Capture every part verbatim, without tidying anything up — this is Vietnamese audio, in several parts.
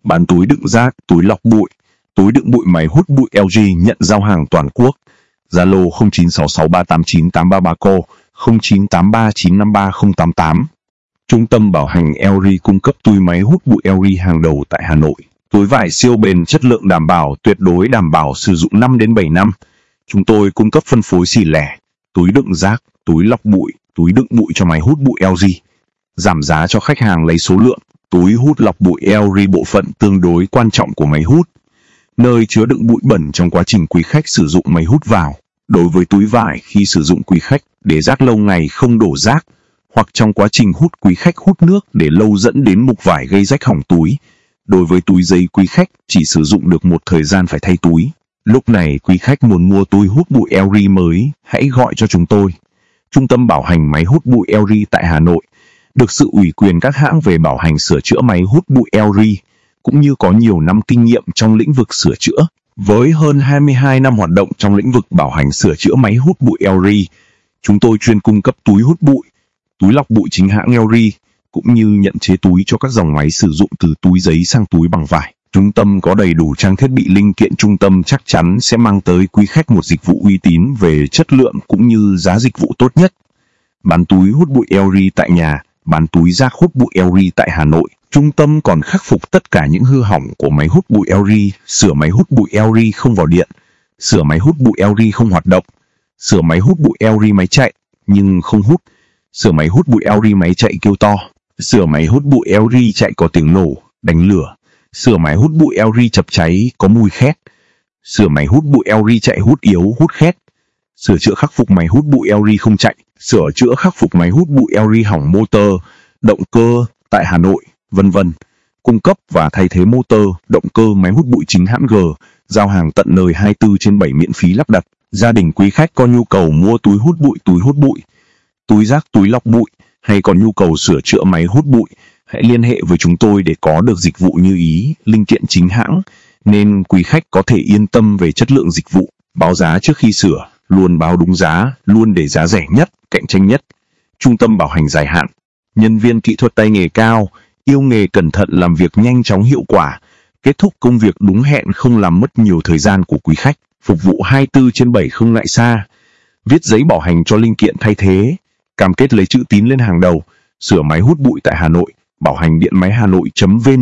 Bán túi đựng rác, túi lọc bụi, túi đựng bụi máy hút bụi lờ giê nhận giao hàng toàn quốc. Zalo không chín sáu sáu ba tám chín tám ba ba cô, không chín tám ba chín năm ba không tám tám. Trung tâm bảo hành lờ giê cung cấp túi máy hút bụi lờ giê hàng đầu tại Hà Nội. Túi vải siêu bền, chất lượng đảm bảo, tuyệt đối đảm bảo sử dụng năm đến bảy năm. Chúng tôi cung cấp phân phối xỉ lẻ, túi đựng rác, túi lọc bụi, túi đựng bụi cho máy hút bụi lờ giê. Giảm giá cho khách hàng lấy số lượng. Túi hút lọc bụi lờ giê bộ phận tương đối quan trọng của máy hút, nơi chứa đựng bụi bẩn trong quá trình quý khách sử dụng máy hút vào. Đối với túi vải, khi sử dụng quý khách để rác lâu ngày không đổ rác, hoặc trong quá trình hút quý khách hút nước để lâu dẫn đến mục vải gây rách hỏng túi. Đối với túi giấy, quý khách chỉ sử dụng được một thời gian phải thay túi. Lúc này quý khách muốn mua túi hút bụi lờ giê mới, hãy gọi cho chúng tôi. Trung tâm bảo hành máy hút bụi lờ giê tại Hà Nội được sự ủy quyền các hãng về bảo hành sửa chữa máy hút bụi lờ giê, cũng như có nhiều năm kinh nghiệm trong lĩnh vực sửa chữa. Với hơn hai mươi hai năm hoạt động trong lĩnh vực bảo hành sửa chữa máy hút bụi lờ giê, chúng tôi chuyên cung cấp túi hút bụi, túi lọc bụi chính hãng lờ giê, cũng như nhận chế túi cho các dòng máy sử dụng từ túi giấy sang túi bằng vải. Trung tâm có đầy đủ trang thiết bị linh kiện. Trung tâm chắc chắn sẽ mang tới quý khách một dịch vụ uy tín về chất lượng cũng như giá dịch vụ tốt nhất. Bán túi hút bụi lờ giê tại nhà, bán túi rác hút bụi lờ giê tại Hà Nội. Trung tâm còn khắc phục tất cả những hư hỏng của máy hút bụi lờ giê, sửa máy hút bụi lờ giê không vào điện, sửa máy hút bụi lờ giê không hoạt động, sửa máy hút bụi lờ giê máy chạy nhưng không hút, sửa máy hút bụi lờ giê máy chạy kêu to, sửa máy hút bụi lờ giê chạy có tiếng nổ, đánh lửa, sửa máy hút bụi lờ giê chập cháy có mùi khét, sửa máy hút bụi lờ giê chạy hút yếu hút khét, sửa chữa khắc phục máy hút bụi lờ giê không chạy, sửa chữa khắc phục máy hút bụi lờ giê hỏng motor, động cơ tại Hà Nội, vân vân. Cung cấp và thay thế motor, động cơ máy hút bụi chính hãng G, giao hàng tận nơi hai mươi tư trên bảy miễn phí lắp đặt. Gia đình quý khách có nhu cầu mua túi hút bụi, túi hút bụi, túi rác, túi lọc bụi, hay còn nhu cầu sửa chữa máy hút bụi, hãy liên hệ với chúng tôi để có được dịch vụ như ý, linh kiện chính hãng, nên quý khách có thể yên tâm về chất lượng dịch vụ. Báo giá trước khi sửa, luôn báo đúng giá, luôn để giá rẻ nhất, cạnh tranh nhất. Trung tâm bảo hành dài hạn, nhân viên kỹ thuật tay nghề cao, yêu nghề, cẩn thận, làm việc nhanh chóng hiệu quả, kết thúc công việc đúng hẹn, không làm mất nhiều thời gian của quý khách, phục vụ hai mươi tư trên bảy không ngại xa, viết giấy bảo hành cho linh kiện thay thế, cam kết lấy chữ tín lên hàng đầu, sửa máy hút bụi tại Hà Nội, bảo hành điện máy hà nội.vn.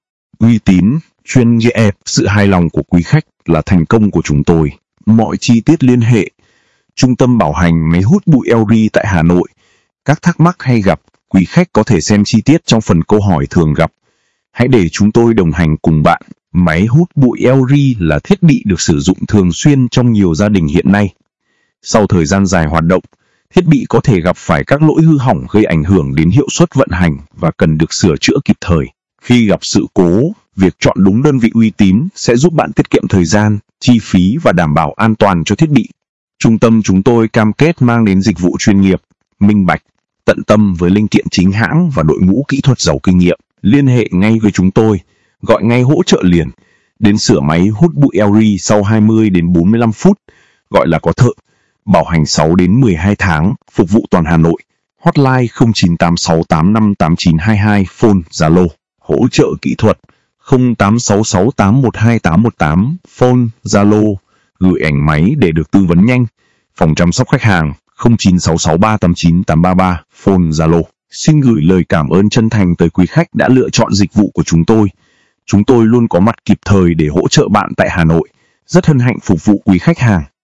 Uy tín, chuyên nghiệp, sự hài lòng của quý khách là thành công của chúng tôi. Mọi chi tiết liên hệ Trung tâm bảo hành máy hút bụi lờ giê tại Hà Nội. Các thắc mắc hay gặp, quý khách có thể xem chi tiết trong phần câu hỏi thường gặp. Hãy để chúng tôi đồng hành cùng bạn. Máy hút bụi lờ giê là thiết bị được sử dụng thường xuyên trong nhiều gia đình hiện nay. Sau thời gian dài hoạt động, thiết bị có thể gặp phải các lỗi hư hỏng gây ảnh hưởng đến hiệu suất vận hành và cần được sửa chữa kịp thời. Khi gặp sự cố, việc chọn đúng đơn vị uy tín sẽ giúp bạn tiết kiệm thời gian, chi phí và đảm bảo an toàn cho thiết bị. Trung tâm chúng tôi cam kết mang đến dịch vụ chuyên nghiệp, minh bạch, tận tâm với linh kiện chính hãng và đội ngũ kỹ thuật giàu kinh nghiệm. Liên hệ ngay với chúng tôi, gọi ngay hỗ trợ liền, đến sửa máy hút bụi lờ giê sau hai mươi đến bốn mươi lăm phút, gọi là có thợ. Bảo hành sáu đến mười hai tháng, phục vụ toàn Hà Nội. Hotline không chín tám sáu tám năm tám chín hai hai, phone Zalo. Hỗ trợ kỹ thuật không tám sáu sáu tám một hai tám một tám, phone Zalo. Gửi ảnh máy để được tư vấn nhanh. Phòng chăm sóc khách hàng không chín sáu sáu ba tám chín tám ba ba, phone Zalo. Xin gửi lời cảm ơn chân thành tới quý khách đã lựa chọn dịch vụ của chúng tôi. Chúng tôi luôn có mặt kịp thời để hỗ trợ bạn tại Hà Nội. Rất hân hạnh phục vụ quý khách hàng.